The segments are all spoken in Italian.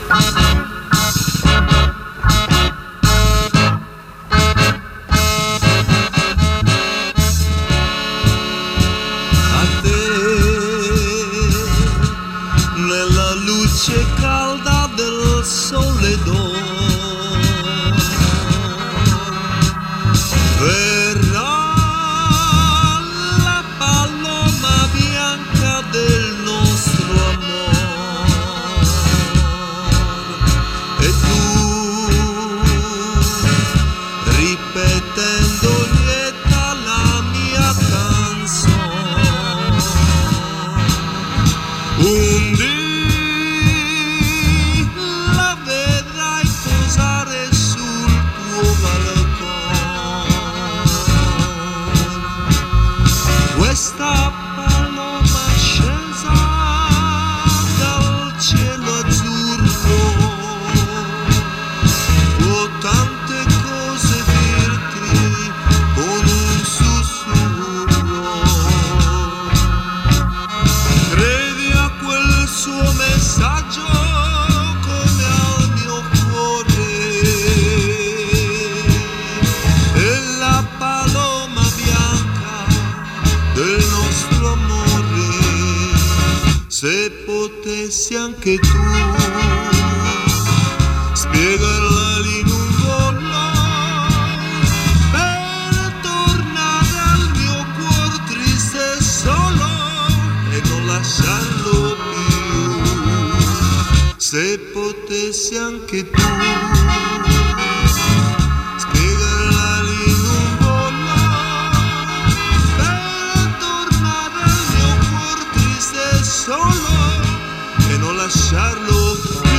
Calda del sole d'oro verrà la paloma bianca del nostro amore e tu ripetendo lieta la mia canzone un dì questa paloma scesa dal cielo azzurro può tante cose dirti con un sussurro. Credi a quel suo messaggio come al mio cuore e la paloma bianca del nostro amore, se potessi anche tu spiegarla in un volo per tornare al mio cuore triste e solo e non lasciarlo più, se potessi anche tu solo e non lasciarlo più.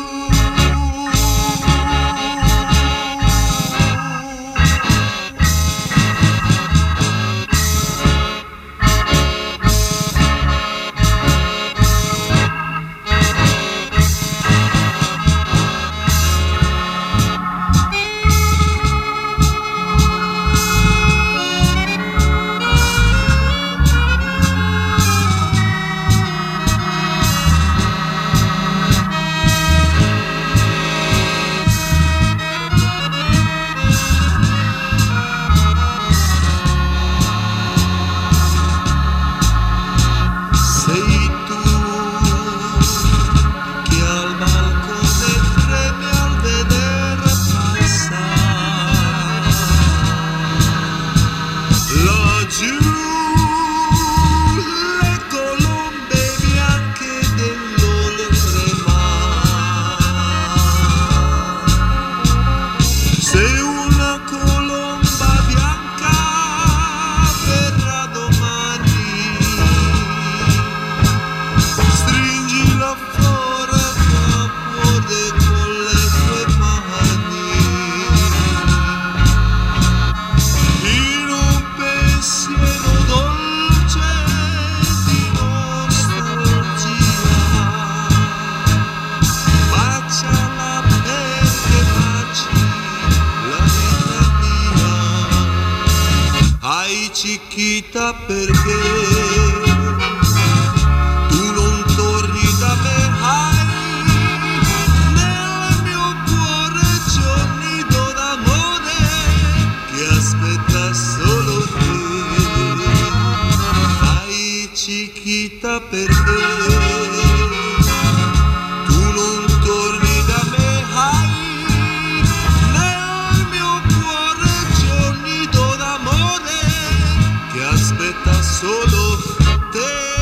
Chiquita, perché tu non torni da me, hai nel mio cuore c'è un nido d'amore che aspetta solo te. Hai chiquita, perché tu non torni da me, hai nel mio cuore c'è un nido d'amore che aspetta solo te.